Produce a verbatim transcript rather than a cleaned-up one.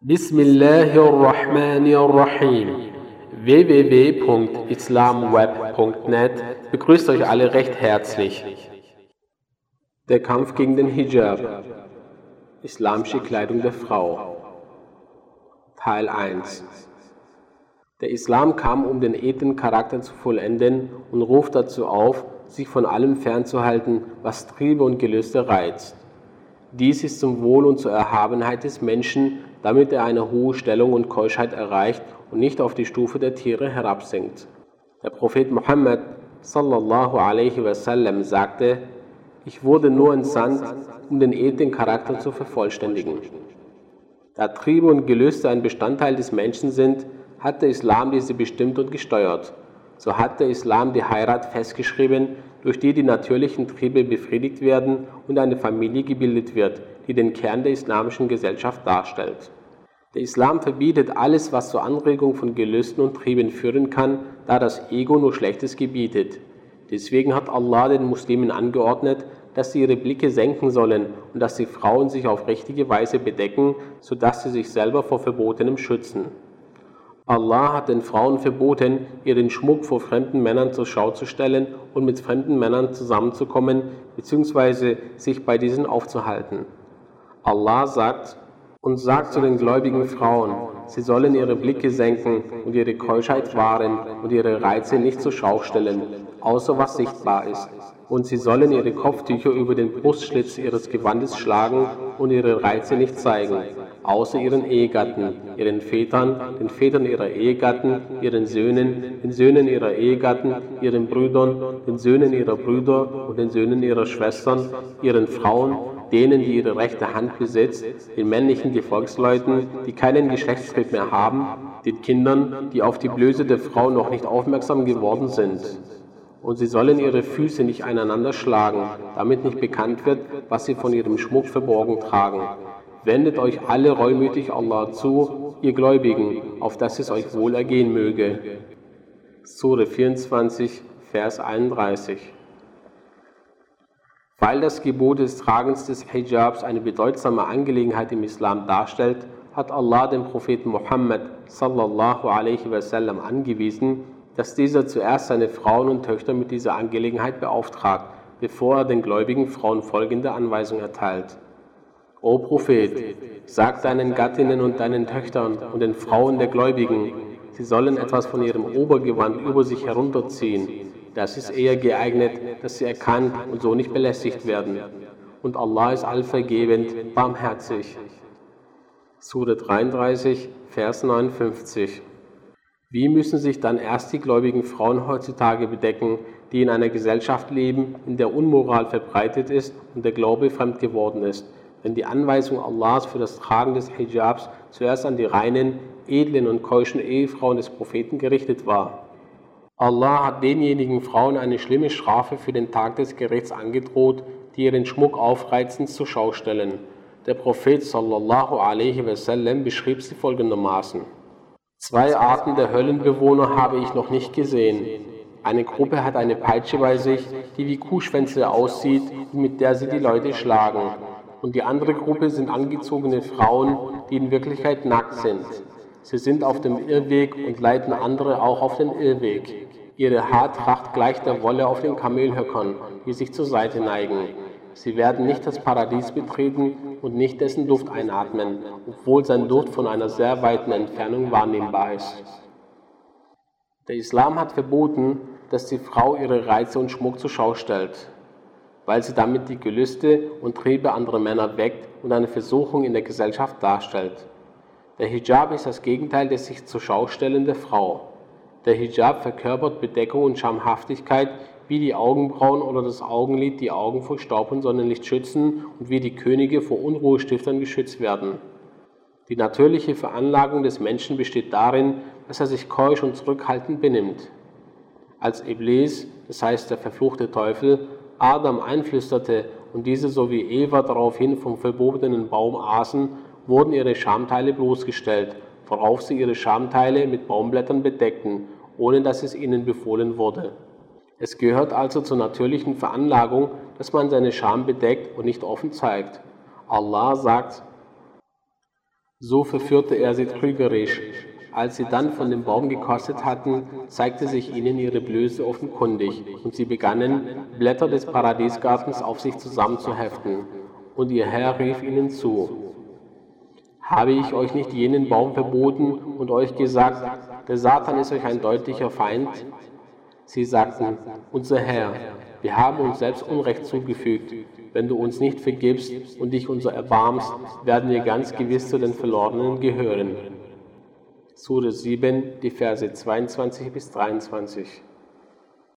Bismillahirrahmanirrahim. w w w punkt islamweb punkt net begrüßt euch alle recht herzlich. Der Kampf gegen den Hijab. Islamische Kleidung der Frau. Teil eins. Der Islam kam, um den edlen Charakter zu vollenden und ruft dazu auf, sich von allem fernzuhalten, was Triebe und Gelüste reizt. Dies ist zum Wohl und zur Erhabenheit des Menschen, damit er eine hohe Stellung und Keuschheit erreicht und nicht auf die Stufe der Tiere herabsinkt. Der Prophet Muhammad sallallahu alaihi wasallam sagte: Ich wurde nur entsandt, um den edlen Charakter zu vervollständigen. Da Triebe und Gelüste ein Bestandteil des Menschen sind, hat der Islam diese bestimmt und gesteuert. So hat der Islam die Heirat festgeschrieben, durch die die natürlichen Triebe befriedigt werden und eine Familie gebildet wird, die den Kern der islamischen Gesellschaft darstellt. Der Islam verbietet alles, was zur Anregung von Gelüsten und Trieben führen kann, da das Ego nur Schlechtes gebietet. Deswegen hat Allah den Muslimen angeordnet, dass sie ihre Blicke senken sollen und dass die Frauen sich auf richtige Weise bedecken, sodass sie sich selber vor Verbotenem schützen. Allah hat den Frauen verboten, ihren Schmuck vor fremden Männern zur Schau zu stellen und mit fremden Männern zusammenzukommen bzw. sich bei diesen aufzuhalten. Allah sagt: Und sagt zu den gläubigen Frauen, sie sollen ihre Blicke senken und ihre Keuschheit wahren und ihre Reize nicht zur Schau stellen, außer was sichtbar ist. Und sie sollen ihre Kopftücher über den Brustschlitz ihres Gewandes schlagen und ihre Reize nicht zeigen, außer ihren Ehegatten, ihren Vätern, den Vätern ihrer Ehegatten, ihren Söhnen, den Söhnen ihrer Ehegatten, ihren Brüdern, den Söhnen ihrer Brüder und den Söhnen ihrer Schwestern, ihren Frauen, denen, die ihre rechte Hand besitzt, den männlichen Gefolgsleuten, die keinen Geschlechtstrieb mehr haben, den Kindern, die auf die Blöße der Frau noch nicht aufmerksam geworden sind. Und sie sollen ihre Füße nicht aneinander schlagen, damit nicht bekannt wird, was sie von ihrem Schmuck verborgen tragen. Wendet euch alle reumütig Allah zu, ihr Gläubigen, auf dass es euch wohl ergehen möge. Sure vierundzwanzig, Vers einunddreißig. Weil das Gebot des Tragens des Hijabs eine bedeutsame Angelegenheit im Islam darstellt, hat Allah den Propheten Muhammad sallallahu alaihi wasallam angewiesen, dass dieser zuerst seine Frauen und Töchter mit dieser Angelegenheit beauftragt, bevor er den gläubigen Frauen folgende Anweisung erteilt. O Prophet, sag deinen Gattinnen und deinen Töchtern und den Frauen der Gläubigen, sie sollen etwas von ihrem Obergewand über sich herunterziehen. Das ist eher geeignet, dass sie erkannt und so nicht belästigt werden. Und Allah ist allvergebend, barmherzig. Sure dreiunddreißig, Vers neunundfünfzig. Wie müssen sich dann erst die gläubigen Frauen heutzutage bedecken, die in einer Gesellschaft leben, in der Unmoral verbreitet ist und der Glaube fremd geworden ist, wenn die Anweisung Allahs für das Tragen des Hijabs zuerst an die reinen, edlen und keuschen Ehefrauen des Propheten gerichtet war? Allah hat denjenigen Frauen eine schlimme Strafe für den Tag des Gerichts angedroht, die ihren Schmuck aufreizend zur Schau stellen. Der Prophet sallallahu alaihi wasallam beschrieb sie folgendermaßen: Zwei Arten der Höllenbewohner habe ich noch nicht gesehen. Eine Gruppe hat eine Peitsche bei sich, die wie Kuhschwänze aussieht und mit der sie die Leute schlagen. Und die andere Gruppe sind angezogene Frauen, die in Wirklichkeit nackt sind. Sie sind auf dem Irrweg und leiten andere auch auf den Irrweg. Ihre Haartracht gleicht der Wolle auf den Kamelhöckern, die sich zur Seite neigen. Sie werden nicht das Paradies betreten und nicht dessen Duft einatmen, obwohl sein Duft von einer sehr weiten Entfernung wahrnehmbar ist. Der Islam hat verboten, dass die Frau ihre Reize und Schmuck zur Schau stellt, weil sie damit die Gelüste und Triebe anderer Männer weckt und eine Versuchung in der Gesellschaft darstellt. Der Hijab ist das Gegenteil des sich zur Schau stellen der Frau. Der Hijab verkörpert Bedeckung und Schamhaftigkeit, wie die Augenbrauen oder das Augenlid die Augen vor Staub und Sonnenlicht schützen und wie die Könige vor Unruhestiftern geschützt werden. Die natürliche Veranlagung des Menschen besteht darin, dass er sich keusch und zurückhaltend benimmt. Als Iblis, das heißt der verfluchte Teufel, Adam einflüsterte und diese sowie Eva daraufhin vom verbotenen Baum aßen, wurden ihre Schamteile bloßgestellt, worauf sie ihre Schamteile mit Baumblättern bedeckten, ohne dass es ihnen befohlen wurde. Es gehört also zur natürlichen Veranlagung, dass man seine Scham bedeckt und nicht offen zeigt. Allah sagt: So verführte er sie trügerisch. Als sie dann von dem Baum gekostet hatten, zeigte sich ihnen ihre Blöße offenkundig, und sie begannen, Blätter des Paradiesgartens auf sich zusammenzuheften. Und ihr Herr rief ihnen zu: Habe ich euch nicht jenen Baum verboten und euch gesagt, der Satan ist euch ein deutlicher Feind? Sie sagten: Unser Herr, wir haben uns selbst Unrecht zugefügt. Wenn du uns nicht vergibst und dich unser erbarmst, werden wir ganz gewiss zu den Verlorenen gehören. Sure sieben, die Verse zweiundzwanzig bis dreiundzwanzig.